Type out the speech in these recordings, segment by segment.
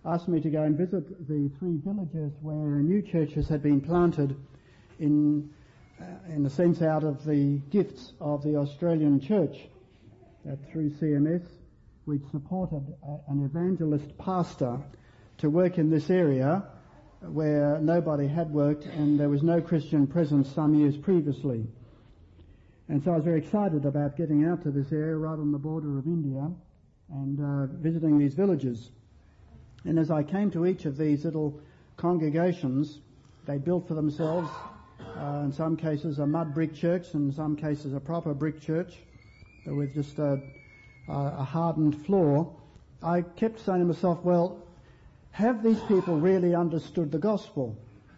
asked me to go and visit the 3 villages where new churches had been planted in a sense out of the gifts of the Australian church, that through CMS we'd supported an evangelist pastor to work in this area where nobody had worked and there was no Christian presence some years previously. And so I was very excited about getting out to this area right on the border of India and visiting these villages. And as I came to each of these little congregations, they built for themselves, in some cases a mud brick church, in some cases a proper brick church with just a hardened floor. I kept saying to myself, well, have these people really understood the gospel?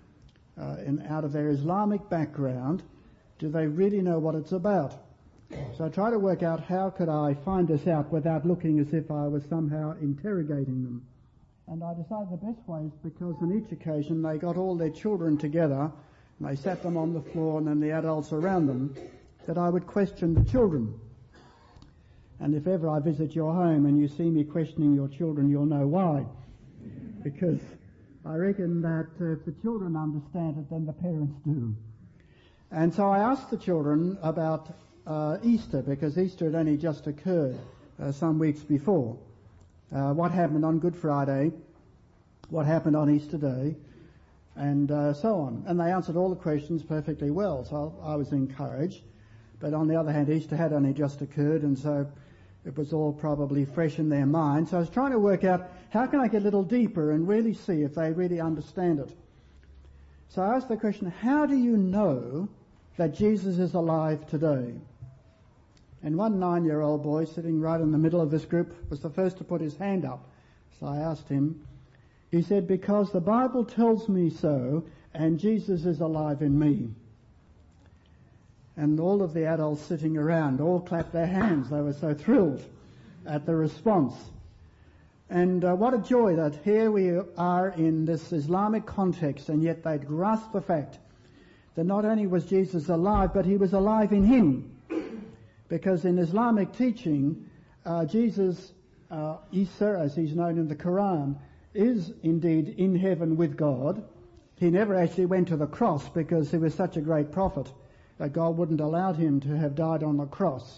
Out of their Islamic background, do they really know what it's about? So I tried to work out how could I find this out without looking as if I was somehow interrogating them. And I decided the best way is because on each occasion they got all their children together and they sat them on the floor and then the adults around them, that I would question the children. And if ever I visit your home and you see me questioning your children, you'll know why. Because I reckon that if the children understand it, then the parents do. And so I asked the children about Easter, because Easter had only just occurred some weeks before. What happened on Good Friday, what happened on Easter Day, and so on. And they answered all the questions perfectly well, so I was encouraged. But on the other hand, Easter had only just occurred, and so it was all probably fresh in their mind. So I was trying to work out how can I get a little deeper and really see if they really understand it. So I asked the question, how do you know that Jesus is alive today? And one 9-year-old boy sitting right in the middle of this group was the first to put his hand up. So I asked him. He said, because the Bible tells me so, and Jesus is alive in me. And all of the adults sitting around all clapped their hands. They were so thrilled at the response. And what a joy that here we are in this Islamic context, and yet they'd grasped the fact that not only was Jesus alive, but he was alive in him. Because in Islamic teaching, Jesus, Isa, as he's known in the Quran, is indeed in heaven with God. He never actually went to the cross because he was such a great prophet that God wouldn't allow him to have died on the cross.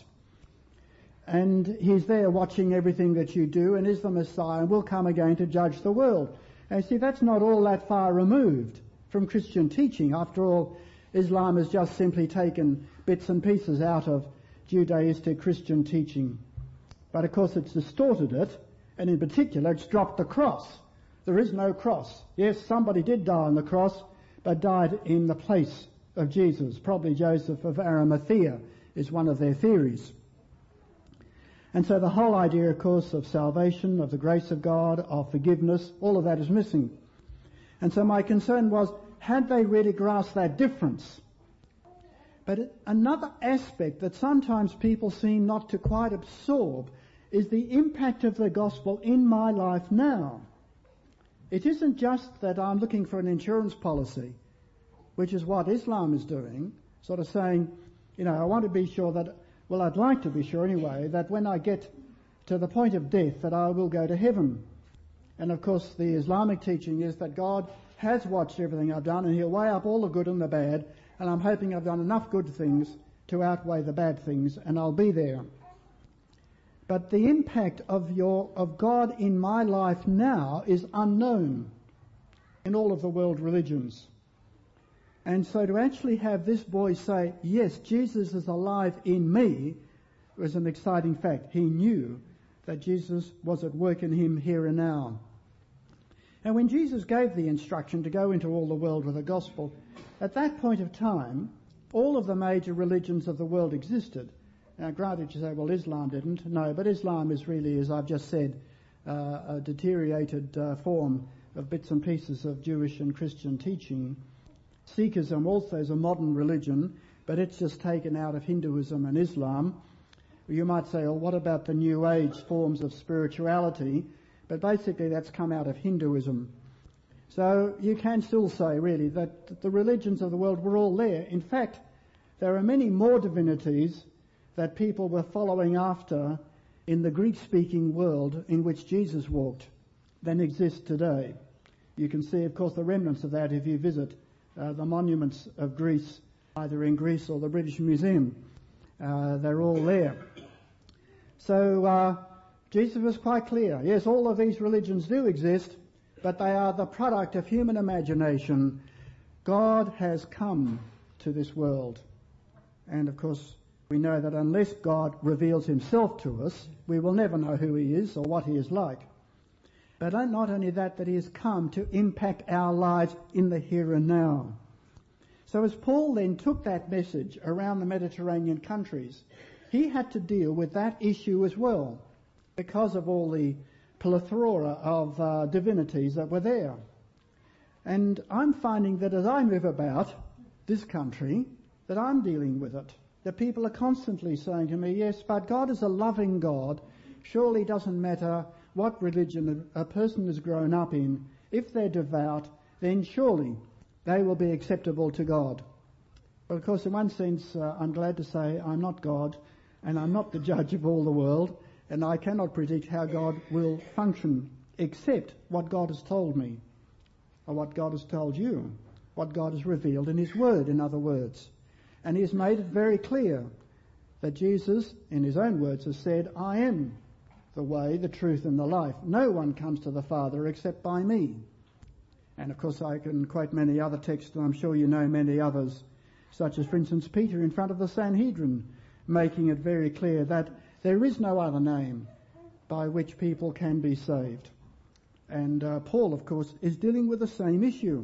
And he's there watching everything that you do and is the Messiah and will come again to judge the world. And see, that's not all that far removed from Christian teaching. After all, Islam has just simply taken bits and pieces out of Judaistic Christian teaching. But of course it's distorted it, and in particular it's dropped the cross. There is no cross. Yes, somebody did die on the cross, but died in the place of Jesus. Probably Joseph of Arimathea is one of their theories. And so the whole idea, of course, of salvation, of the grace of God, of forgiveness, all of that is missing. And so my concern was, had they really grasped that difference? But another aspect that sometimes people seem not to quite absorb is the impact of the gospel in my life now. It isn't just that I'm looking for an insurance policy, which is what Islam is doing, sort of saying, I want to be sure that, well, I'd like to be sure anyway, that when I get to the point of death that I will go to heaven. And of course the Islamic teaching is that God has watched everything I've done and he'll weigh up all the good and the bad, and I'm hoping I've done enough good things to outweigh the bad things and I'll be there. But the impact of God in my life now is unknown in all of the world religions. And so to actually have this boy say, yes, Jesus is alive in me, was an exciting fact. He knew that Jesus was at work in him here and now. And when Jesus gave the instruction to go into all the world with the gospel, at that point of time, all of the major religions of the world existed. Now, granted, you say, well, Islam didn't. No, but Islam is really, as I've just said, a deteriorated form of bits and pieces of Jewish and Christian teaching. Sikhism also is a modern religion, but it's just taken out of Hinduism and Islam. You might say, well, what about the New Age forms of spirituality? But basically that's come out of Hinduism. So you can still say, really, that the religions of the world were all there. In fact, there are many more divinities that people were following after in the Greek-speaking world in which Jesus walked than exists today. You can see, of course, the remnants of that if you visit the monuments of Greece, either in Greece or the British Museum. They're all there. So Jesus was quite clear. Yes, all of these religions do exist, but they are the product of human imagination. God has come to this world. And of course, we know that unless God reveals himself to us, we will never know who he is or what he is like. But not only that he has come to impact our lives in the here and now. So as Paul then took that message around the Mediterranean countries, he had to deal with that issue as well, because of all the plethora of divinities that were there. And I'm finding that as I move about this country, that I'm dealing with it. That people are constantly saying to me, yes, but God is a loving God. Surely it doesn't matter what religion a person has grown up in. If they're devout, then surely they will be acceptable to God. Well, of course, in one sense, I'm glad to say I'm not God, and I'm not the judge of all the world, and I cannot predict how God will function, except what God has told me, or what God has told you, what God has revealed in his word, in other words. And he has made it very clear that Jesus, in his own words, has said, I am the way, the truth, and the life. No one comes to the Father except by me. And of course I can quote many other texts, and I'm sure you know many others, such as, for instance, Peter in front of the Sanhedrin, making it very clear that there is no other name by which people can be saved. And Paul, of course, is dealing with the same issue,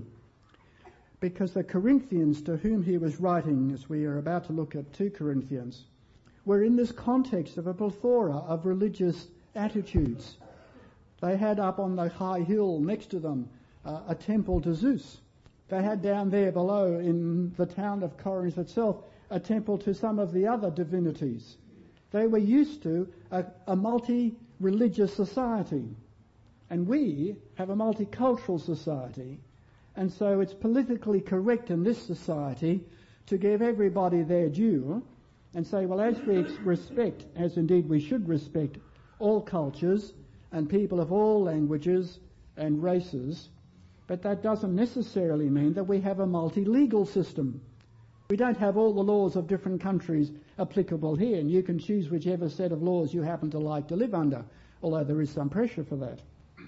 because the Corinthians to whom he was writing, as we are about to look at 2 Corinthians, were in this context of a plethora of religious attitudes. They had up on the high hill next to them a temple to Zeus. They had down there below in the town of Corinth itself a temple to some of the other divinities. They were used to a multi-religious society. And we have a multicultural society. And so it's politically correct in this society to give everybody their due and say, well, as we respect, as indeed we should respect, all cultures and people of all languages and races, but that doesn't necessarily mean that we have a multi-legal system. We don't have all the laws of different countries applicable here, and you can choose whichever set of laws you happen to like to live under, although there is some pressure for that.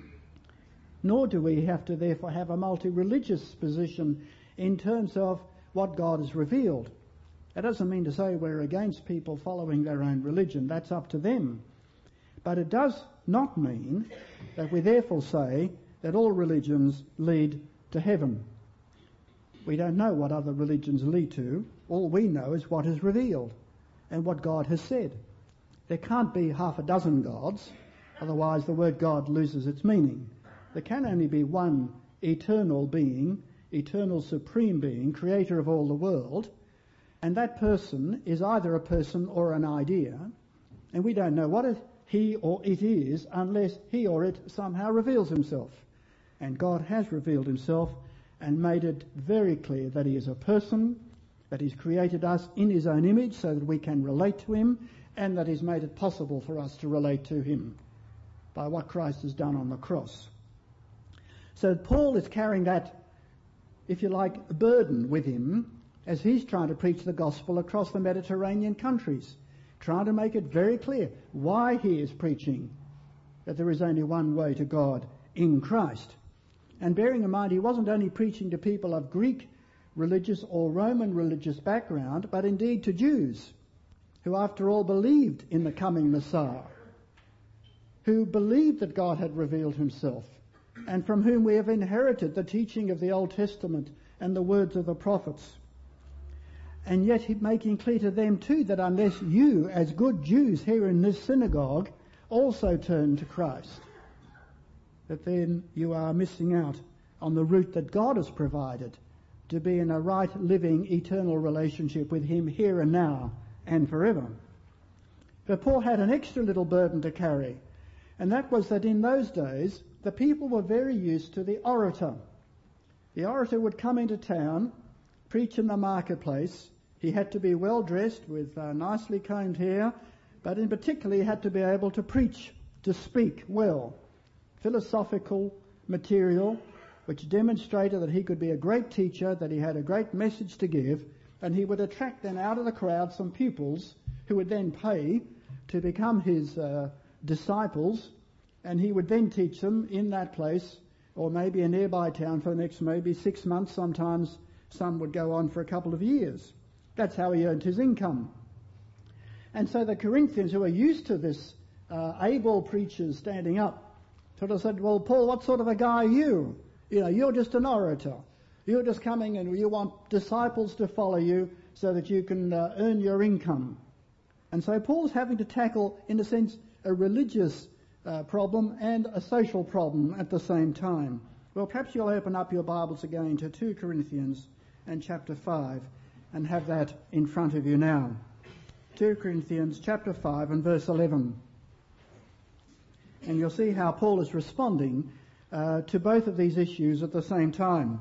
Nor do we have to therefore have a multi-religious position in terms of what God has revealed. That doesn't mean to say we're against people following their own religion. That's up to them. But it does not mean that we therefore say that all religions lead to heaven. We don't know what other religions lead to. All we know is what is revealed and what God has said. There can't be half a dozen gods, otherwise the word God loses its meaning. There can only be one eternal being, eternal supreme being, creator of all the world, and that person is either a person or an idea, and we don't know what he or it is unless he or it somehow reveals himself. And God has revealed himself and made it very clear that he is a person, that he's created us in his own image so that we can relate to him, and that he's made it possible for us to relate to him by what Christ has done on the cross. So Paul is carrying that, if you like, burden with him as he's trying to preach the gospel across the Mediterranean countries, trying to make it very clear why he is preaching that there is only one way to God in Christ. And bearing in mind, he wasn't only preaching to people of Greek religious or Roman religious background, but indeed to Jews, who after all believed in the coming Messiah, who believed that God had revealed himself, and from whom we have inherited the teaching of the Old Testament and the words of the prophets. And yet making clear to them too that unless you, as good Jews here in this synagogue, also turn to Christ, that then you are missing out on the route that God has provided to be in a right, living, eternal relationship with him here and now and forever. But Paul had an extra little burden to carry, and that was that in those days the people were very used to the orator. The orator would come into town, preach in the marketplace. He had to be well dressed with nicely combed hair, but in particular he had to be able to preach, to speak well, philosophical material which demonstrated that he could be a great teacher, that he had a great message to give, and he would attract then out of the crowd some pupils who would then pay to become his disciples, and he would then teach them in that place or maybe a nearby town for the next maybe 6 months. Sometimes some would go on for a couple of years. That's how he earned his income. And so the Corinthians, who are used to this able preachers standing up, sort of said, well, Paul, what sort of a guy are you? You know, you're just an orator. You're just coming and you want disciples to follow you so that you can earn your income. And so Paul's having to tackle, in a sense, a religious problem and a social problem at the same time. Well, perhaps you'll open up your Bibles again to 2 Corinthians and chapter 5 and have that in front of you now. 2 Corinthians chapter 5 and verse 11. And you'll see how Paul is responding to both of these issues at the same time.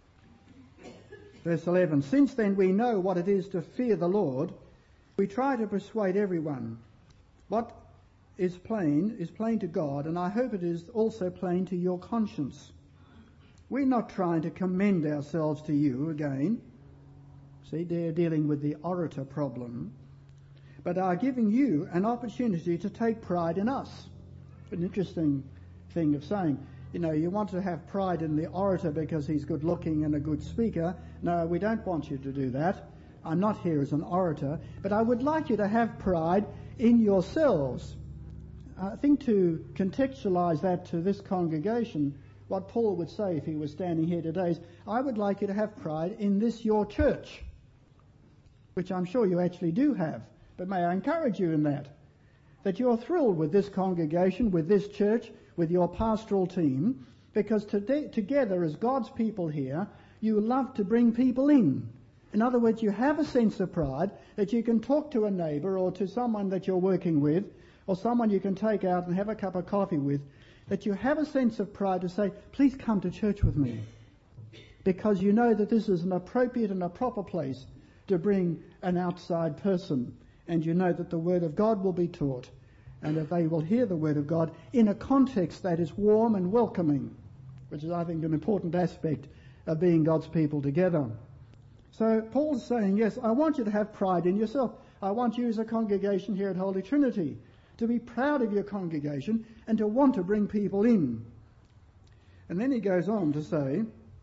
Verse 11, since then we know what it is to fear the Lord, we try to persuade everyone. What is plain to God, and I hope it is also plain to your conscience. We're not trying to commend ourselves to you again. See, they're dealing with the orator problem. But are giving you an opportunity to take pride in us. An interesting thing of saying. You know, you want to have pride in the orator because he's good looking and a good speaker. No, we don't want you to do that. I'm not here as an orator, but I would like you to have pride in yourselves. I think to contextualize that to this congregation, what Paul would say if he was standing here today is, I would like you to have pride in this your church, which I'm sure you actually do have, but may I encourage you in that you're thrilled with this congregation, with this church, with your pastoral team, because together as God's people here, you love to bring people in. In other words, you have a sense of pride that you can talk to a neighbour or to someone that you're working with, or someone you can take out and have a cup of coffee with, that you have a sense of pride to say, please come to church with me. Because you know that this is an appropriate and a proper place to bring an outside person. And you know that the Word of God will be taught, and that they will hear the Word of God in a context that is warm and welcoming, which is, I think, an important aspect of being God's people together. So Paul's saying, yes, I want you to have pride in yourself. I want you as a congregation here at Holy Trinity to be proud of your congregation and to want to bring people in. And then he goes on to say,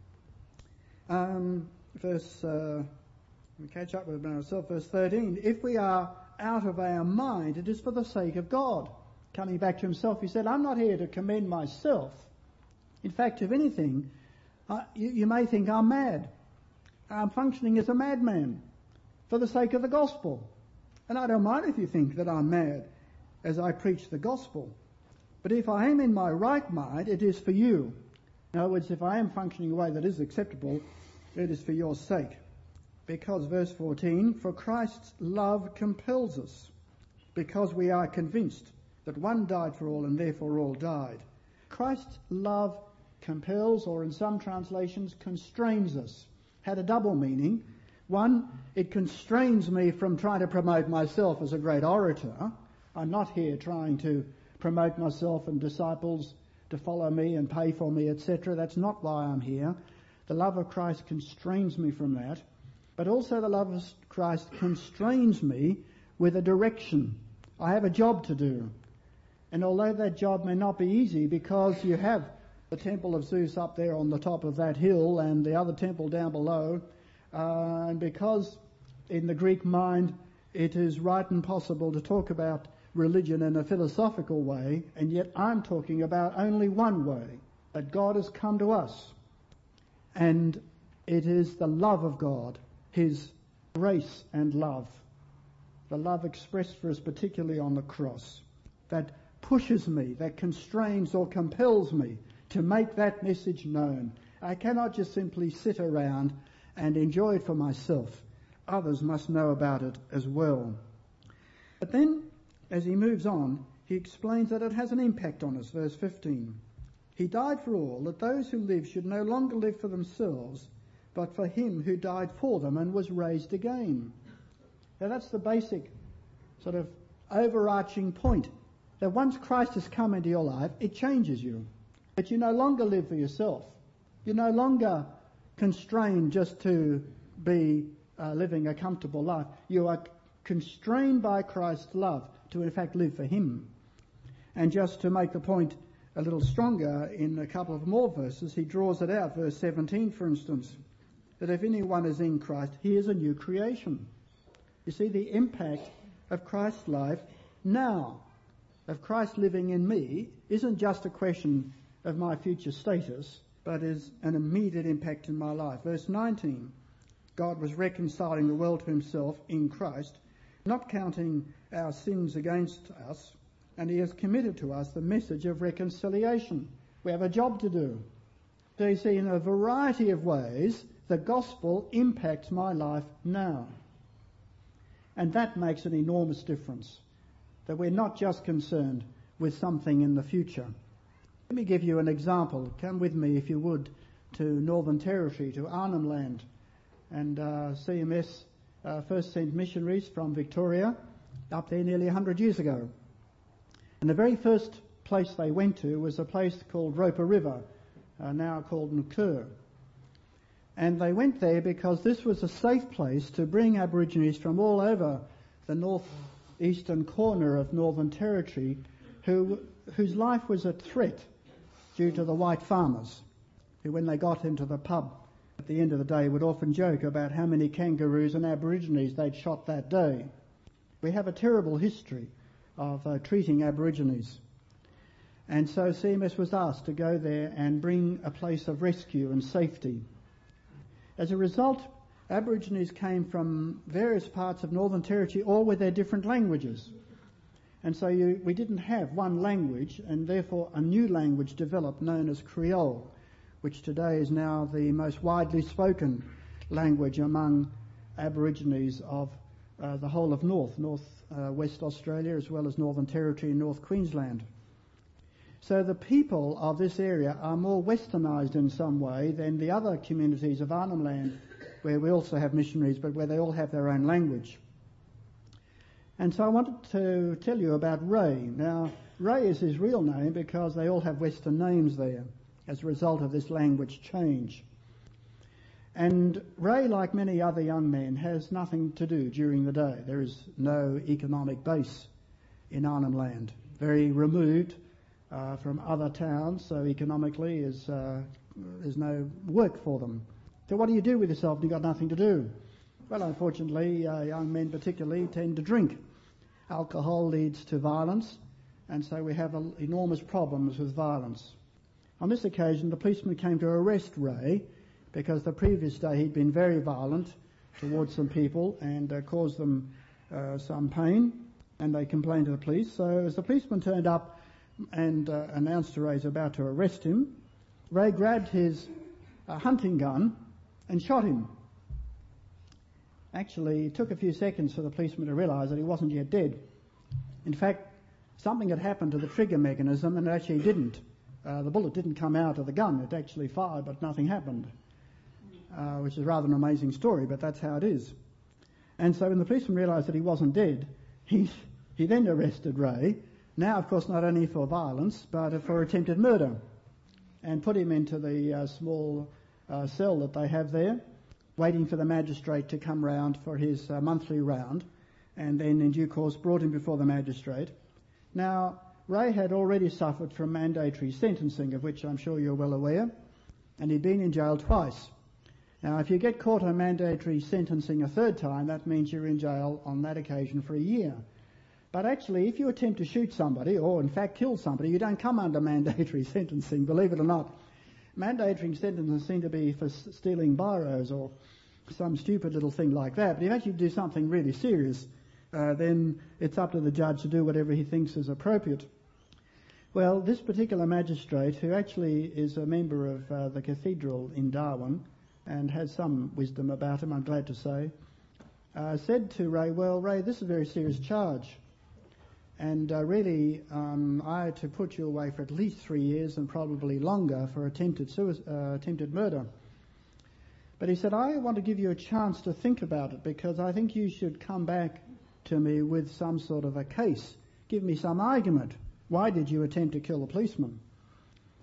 catch up with myself, verse 13, if we are out of our mind, it is for the sake of God. Coming back to himself, he said, I'm not here to commend myself. In fact, if anything, you may think I'm mad. I'm functioning as a madman for the sake of the gospel. And I don't mind if you think that I'm mad as I preach the gospel. But if I am in my right mind, it is for you. In other words, if I am functioning in a way that is acceptable, it is for your sake. Because, verse 14, for Christ's love compels us, because we are convinced that one died for all and therefore all died. Christ's love compels, or in some translations, constrains us. Had a double meaning. One, it constrains me from trying to promote myself as a great orator. I'm not here trying to promote myself and disciples to follow me and pay for me, etc. That's not why I'm here. The love of Christ constrains me from that. But also the love of Christ constrains me with a direction. I have a job to do. And although that job may not be easy, because you have the temple of Zeus up there on the top of that hill and the other temple down below, and because in the Greek mind it is right and possible to talk about religion in a philosophical way, and yet I'm talking about only one way, that God has come to us. And it is the love of God, his grace and love, the love expressed for us particularly on the cross, that pushes me, that constrains or compels me to make that message known. I cannot just simply sit around and enjoy it for myself. Others must know about it as well. But then, as he moves on, he explains that it has an impact on us. Verse 15. He died for all, that those who live should no longer live for themselves, but for him who died for them and was raised again. Now that's the basic sort of overarching point, that once Christ has come into your life, it changes you. But you no longer live for yourself. You're no longer constrained just to be living a comfortable life. You are constrained by Christ's love to in fact live for Him. And just to make the point a little stronger, in a couple of more verses, he draws it out. Verse 17, for instance, that if anyone is in Christ, he is a new creation. You see the impact of Christ's life now, of Christ living in me, isn't just a question of my future status, but is an immediate impact in my life. Verse 19, God was reconciling the world to Himself in Christ, not counting our sins against us, and He has committed to us the message of reconciliation. We have a job to do. So you see, in a variety of ways, the gospel impacts my life now. And that makes an enormous difference, that we're not just concerned with something in the future. Let me give you an example. Come with me, if you would, to Northern Territory, to Arnhem Land. And CMS first sent missionaries from Victoria up there nearly 100 years ago. And the very first place they went to was a place called Roper River, now called Nukur. And they went there because this was a safe place to bring Aborigines from all over the northeastern corner of Northern Territory whose life was at threat due to the white farmers, who when they got into the pub at the end of the day would often joke about how many kangaroos and Aborigines they'd shot that day. We have a terrible history of treating Aborigines. And so CMS was asked to go there and bring a place of rescue and safety. As a result, Aborigines came from various parts of Northern Territory, all with their different languages. And so we didn't have one language, and therefore a new language developed known as Creole, which today is now the most widely spoken language among Aborigines of the whole of West Australia, as well as Northern Territory and North Queensland. So the people of this area are more westernised in some way than the other communities of Arnhem Land, where we also have missionaries, but where they all have their own language. And so I wanted to tell you about Ray. Now, Ray is his real name because they all have Western names there as a result of this language change. And Ray, like many other young men, has nothing to do during the day. There is no economic base in Arnhem Land. Very removed from other towns, so economically there's no work for them. So what do you do with yourself when you've got nothing to do? Well, unfortunately, young men particularly tend to drink. Alcohol leads to violence, and so we have enormous problems with violence. On this occasion, the policeman came to arrest Ray because the previous day he'd been very violent towards some people and caused them some pain, and they complained to the police. So as the policeman turned up and announced to Ray he's about to arrest him, Ray grabbed his hunting gun and shot him. Actually, it took a few seconds for the policeman to realise that he wasn't yet dead. In fact, something had happened to the trigger mechanism, and it actually didn't. The bullet didn't come out of the gun. It actually fired, but nothing happened, which is rather an amazing story, but that's how it is. And so when the policeman realised that he wasn't dead, he then arrested Ray, now, of course, not only for violence, but for attempted murder, and put him into the small cell that they have there, waiting for the magistrate to come round for his monthly round, and then in due course brought him before the magistrate. Now, Ray had already suffered from mandatory sentencing, of which I'm sure you're well aware, and he'd been in jail twice. Now, if you get caught on mandatory sentencing a third time, that means you're in jail on that occasion for a year. But actually, if you attempt to shoot somebody, or in fact kill somebody, you don't come under mandatory sentencing, believe it or not. Mandatory sentences seem to be for stealing biros or some stupid little thing like that. But if you actually do something really serious, then it's up to the judge to do whatever he thinks is appropriate. Well, this particular magistrate, who actually is a member of the cathedral in Darwin and has some wisdom about him, I'm glad to say, said to Ray, well, Ray, this is a very serious charge. And really, I had to put you away for at least 3 years and probably longer for attempted murder. But he said, I want to give you a chance to think about it because I think you should come back to me with some sort of a case. Give me some argument. Why did you attempt to kill the policeman?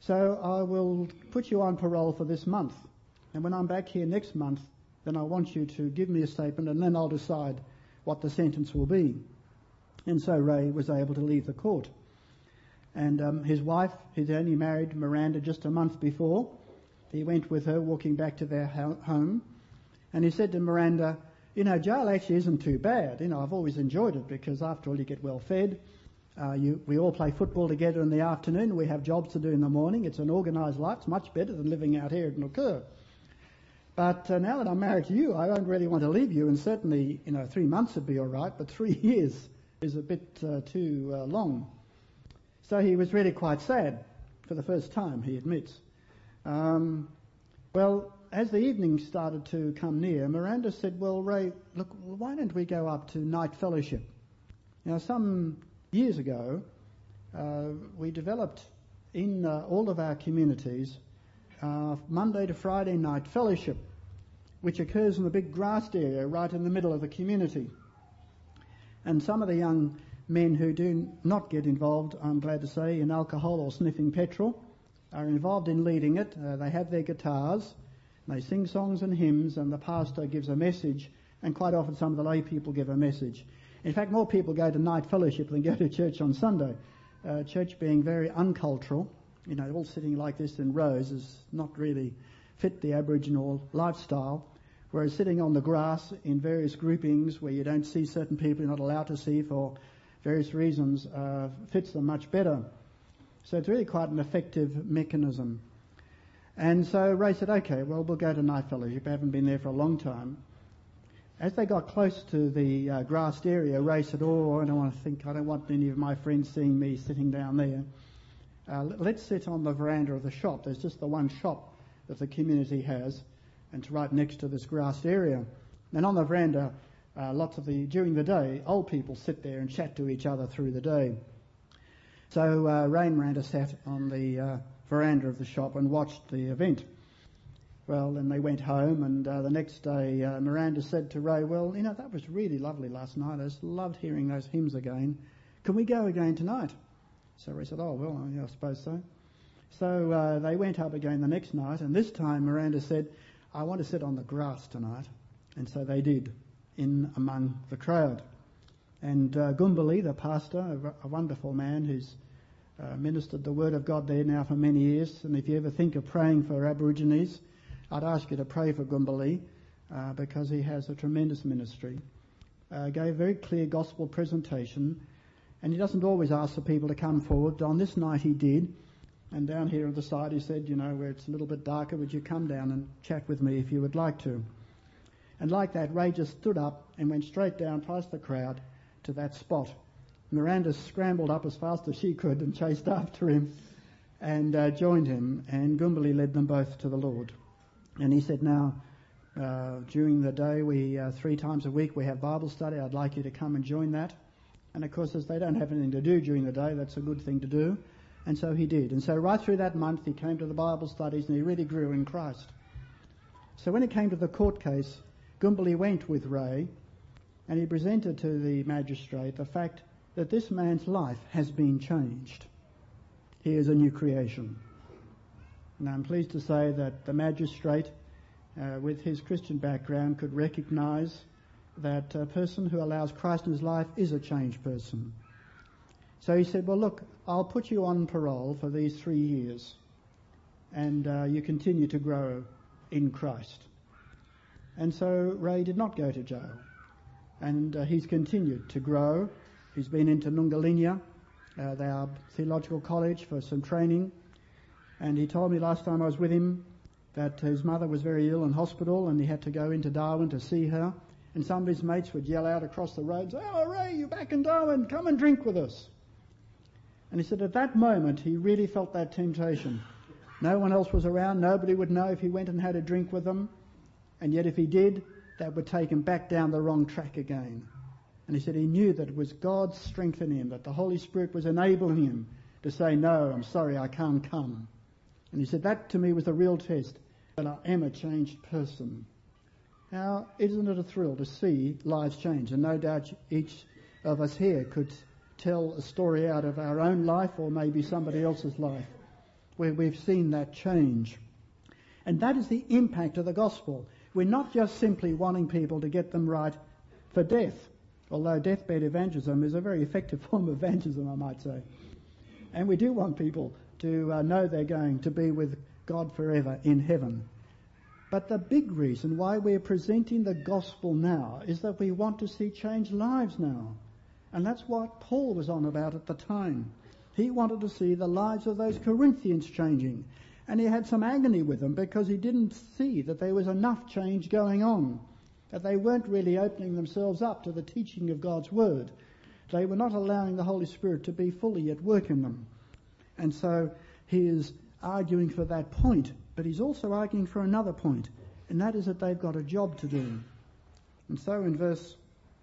So I will put you on parole for this month. And when I'm back here next month, then I want you to give me a statement and then I'll decide what the sentence will be. And so Ray was able to leave the court. And his wife, he'd only married Miranda just a month before. He went with her walking back to their home. And he said to Miranda, you know, jail actually isn't too bad. You know, I've always enjoyed it because after all you get well fed. We all play football together in the afternoon. We have jobs to do in the morning. It's an organised life. It's much better than living out here at Nooker. But now that I'm married to you, I don't really want to leave you. And certainly, 3 months would be all right, but 3 years is a bit too long. So he was really quite sad for the first time, he admits. Well, as the evening started to come near, Miranda said, well, Ray, look, why don't we go up to night fellowship? Some years ago, we developed in all of our communities Monday to Friday night fellowship, which occurs in the big grassed area right in the middle of the community. And some of the young men who do not get involved, I'm glad to say, in alcohol or sniffing petrol are involved in leading it. They have their guitars, they sing songs and hymns, and the pastor gives a message, and quite often some of the lay people give a message. In fact, more people go to night fellowship than go to church on Sunday. Church being very uncultural, all sitting like this in rows is not really fit the Aboriginal lifestyle, whereas sitting on the grass in various groupings where you don't see certain people you're not allowed to see for various reasons fits them much better. So it's really quite an effective mechanism. And so Ray said, okay, well, we'll go to night fellowship. I haven't been there for a long time. As they got close to the grassed area, Ray said, I don't want any of my friends seeing me sitting down there. Let's sit on the veranda of the shop. There's just the one shop that the community has, and it's right next to this grassed area. And on the veranda, during the day, old people sit there and chat to each other through the day. So Ray and Miranda sat on the veranda of the shop and watched the event. Well, then they went home, and the next day Miranda said to Ray, well, that was really lovely last night. I just loved hearing those hymns again. Can we go again tonight? So Ray said, oh, well, I suppose so. So they went up again the next night, and this time Miranda said, I want to sit on the grass tonight. And so they did, in among the crowd. And Gumbali, the pastor, a wonderful man who's ministered the word of God there now for many years, and if you ever think of praying for Aborigines, I'd ask you to pray for Gumbali because he has a tremendous ministry. Gave a very clear gospel presentation, and he doesn't always ask the people to come forward. On this night he did, and down here on the side he said, where it's a little bit darker, would you come down and chat with me if you would like to? And like that, Ray just stood up and went straight down past the crowd to that spot. Miranda scrambled up as fast as she could and chased after him and joined him, and Gumbali led them both to the Lord. And he said, now, during the day, 3 times a week we have Bible study. I'd like you to come and join that. And of course, as they don't have anything to do during the day, that's a good thing to do. And so he did. And so right through that month, he came to the Bible studies and he really grew in Christ. So when it came to the court case, Gumbali went with Ray and he presented to the magistrate the fact that this man's life has been changed. He is a new creation. And I'm pleased to say that the magistrate, with his Christian background, could recognise that a person who allows Christ in his life is a changed person. So he said, well, look, I'll put you on parole for these 3 years, and you continue to grow in Christ. And so Ray did not go to jail, and he's continued to grow. He's been into Nungalinya, their theological college, for some training. And he told me last time I was with him that his mother was very ill in hospital and he had to go into Darwin to see her. And some of his mates would yell out across the road, oh, Ray, you're back in Darwin, come and drink with us. And he said at that moment he really felt that temptation. No one else was around, nobody would know if he went and had a drink with them. And yet if he did, that would take him back down the wrong track again. And he said he knew that it was God's strength in him, that the Holy Spirit was enabling him to say, no, I'm sorry, I can't come. And he said that to me was the real test, that I am a changed person. Now, isn't it a thrill to see lives change? And no doubt each of us here could tell a story out of our own life or maybe somebody else's life where we've seen that change. And that is the impact of the gospel. We're not just simply wanting people to get them right for death, although deathbed evangelism is a very effective form of evangelism, I might say. And we do want people to know they're going to be with God forever in heaven. But the big reason why we're presenting the gospel now is that we want to see changed lives now. And that's what Paul was on about at the time. He wanted to see the lives of those Corinthians changing. And he had some agony with them because he didn't see that there was enough change going on, that they weren't really opening themselves up to the teaching of God's word. They were not allowing the Holy Spirit to be fully at work in them. And so he is arguing for that point, but he's also arguing for another point, and that is that they've got a job to do. And so in verse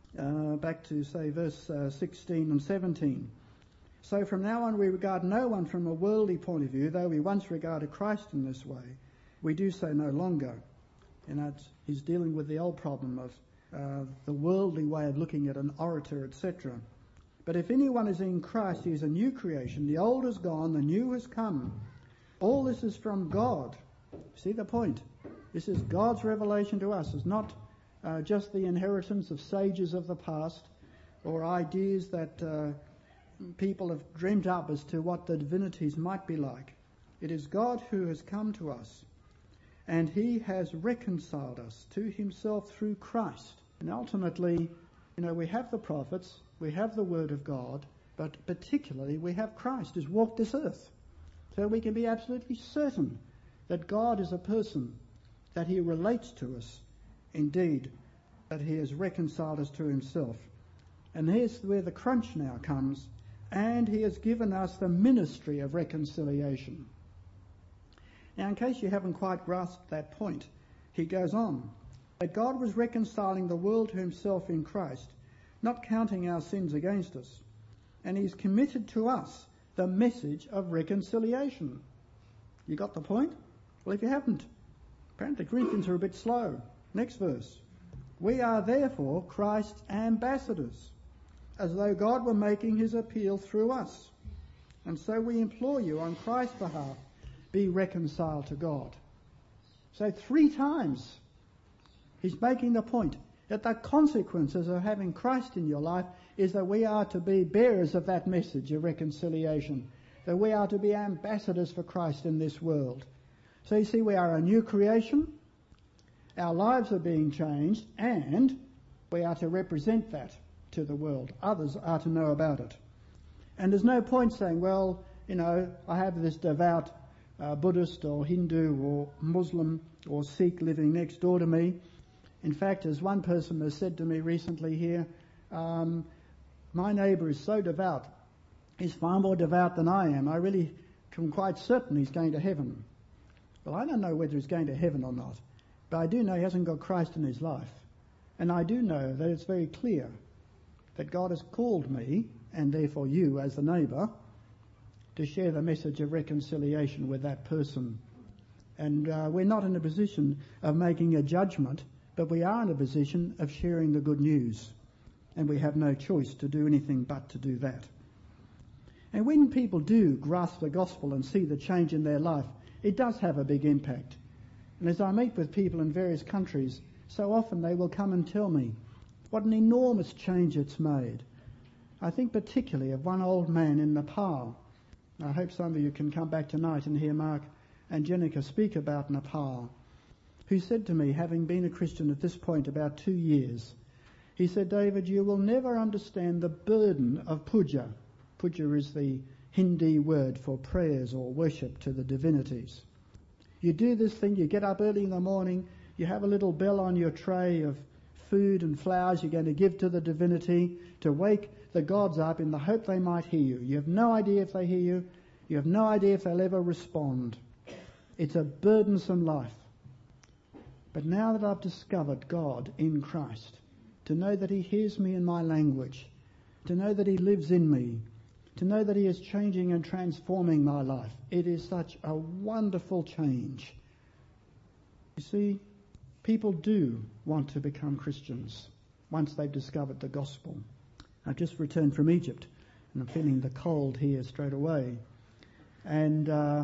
16 and 17. So from now on we regard no one from a worldly point of view, though we once regarded Christ in this way. We do so no longer. And he's dealing with the old problem of the worldly way of looking at an orator, etc. But if anyone is in Christ, he is a new creation. The old is gone, the new has come. All this is from God. See the point? This is God's revelation to us. It's not just the inheritance of sages of the past or ideas that people have dreamt up as to what the divinities might be like. It is God who has come to us, and he has reconciled us to himself through Christ. And ultimately, we have the prophets, we have the Word of God, but particularly we have Christ who's walked this earth. So we can be absolutely certain that God is a person, that he relates to us, indeed, that he has reconciled us to himself. And here's where the crunch now comes, and he has given us the ministry of reconciliation. Now, in case you haven't quite grasped that point, he goes on, that God was reconciling the world to himself in Christ, not counting our sins against us. And he's committed to us the message of reconciliation. You got the point? Well, if you haven't, apparently the Corinthians are a bit slow. Next verse. We are therefore Christ's ambassadors, as though God were making his appeal through us. And so we implore you on Christ's behalf, be reconciled to God. So 3 times he's making the point that the consequences of having Christ in your life is that we are to be bearers of that message of reconciliation, that we are to be ambassadors for Christ in this world. So you see, we are a new creation, our lives are being changed, and we are to represent that to the world. Others are to know about it. And there's no point saying, well, I have this devout Buddhist or Hindu or Muslim or Sikh living next door to me. In fact, as one person has said to me recently here, my neighbour is so devout, he's far more devout than I am. I really am quite certain he's going to heaven. Well, I don't know whether he's going to heaven or not, but I do know he hasn't got Christ in his life. And I do know that it's very clear that God has called me, and therefore you as the neighbour, to share the message of reconciliation with that person. And we're not in a position of making a judgment, but we are in a position of sharing the good news. And we have no choice to do anything but to do that. And when people do grasp the gospel and see the change in their life, it does have a big impact. And as I meet with people in various countries, so often they will come and tell me what an enormous change it's made. I think particularly of one old man in Nepal. I hope some of you can come back tonight and hear Mark and Jenica speak about Nepal, who said to me, having been a Christian at this point about 2 years, he said, David, you will never understand the burden of puja. Puja is the Hindi word for prayers or worship to the divinities. You do this thing, you get up early in the morning, you have a little bell on your tray of food and flowers you're going to give to the divinity to wake the gods up in the hope they might hear you. You have no idea if they hear you. You have no idea if they'll ever respond. It's a burdensome life. But now that I've discovered God in Christ, to know that he hears me in my language, to know that he lives in me, to know that he is changing and transforming my life, it is such a wonderful change. You see, people do want to become Christians once they've discovered the gospel. I've just returned from Egypt and I'm feeling the cold here straight away. And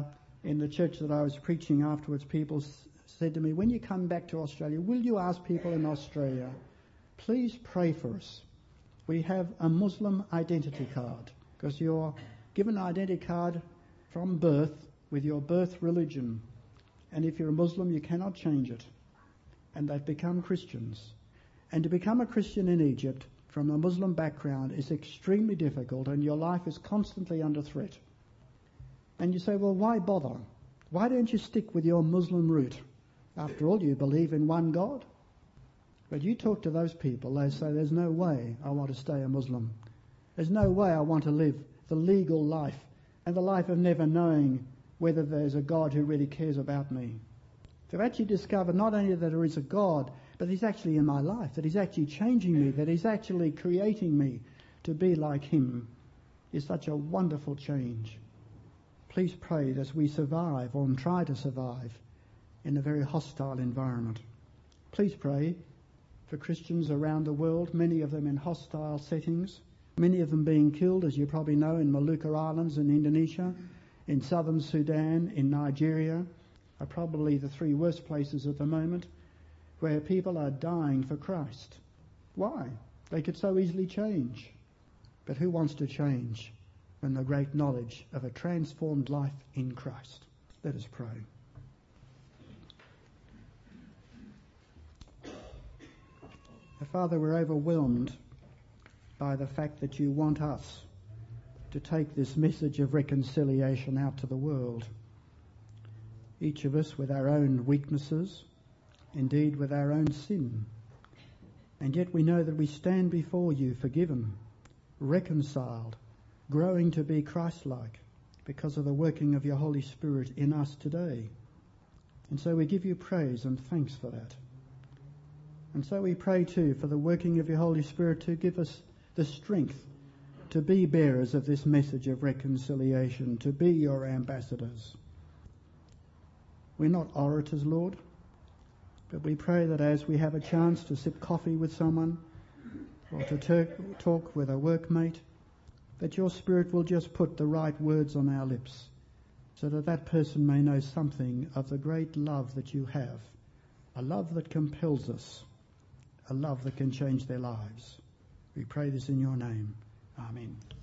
in the church that I was preaching afterwards, people said to me, when you come back to Australia, will you ask people in Australia, please pray for us. We have a Muslim identity card, because you're given an identity card from birth with your birth religion. And if you're a Muslim, you cannot change it. And they've become Christians. And to become a Christian in Egypt from a Muslim background is extremely difficult, and your life is constantly under threat. And you say, well, why bother? Why don't you stick with your Muslim root? After all, you believe in one God. But you talk to those people, they say, there's no way I want to stay a Muslim. There's no way I want to live the legal life and the life of never knowing whether there's a God who really cares about me. To actually discover not only that there is a God, but He's actually in my life, that He's actually changing me, that He's actually creating me to be like Him, is such a wonderful change. Please pray that we survive, or try to survive, in a very hostile environment. Please pray for Christians around the world, many of them in hostile settings, many of them being killed, as you probably know, in Maluku Islands in Indonesia, in southern Sudan, in Nigeria, are probably the three worst places at the moment, where people are dying for Christ. Why? They could so easily change. But who wants to change when the great knowledge of a transformed life in Christ? Let us pray. Father, we're overwhelmed by the fact that you want us to take this message of reconciliation out to the world. Each of us with our own weaknesses, indeed with our own sin. And yet we know that we stand before you forgiven, reconciled, growing to be Christ-like because of the working of your Holy Spirit in us today. And so we give you praise and thanks for that. And so we pray too for the working of your Holy Spirit to give us the strength to be bearers of this message of reconciliation, to be your ambassadors. We're not orators, Lord, but we pray that as we have a chance to sip coffee with someone or to talk with a workmate, that your Spirit will just put the right words on our lips so that that person may know something of the great love that you have, a love that compels us, a love that can change their lives. We pray this in your name. Amen.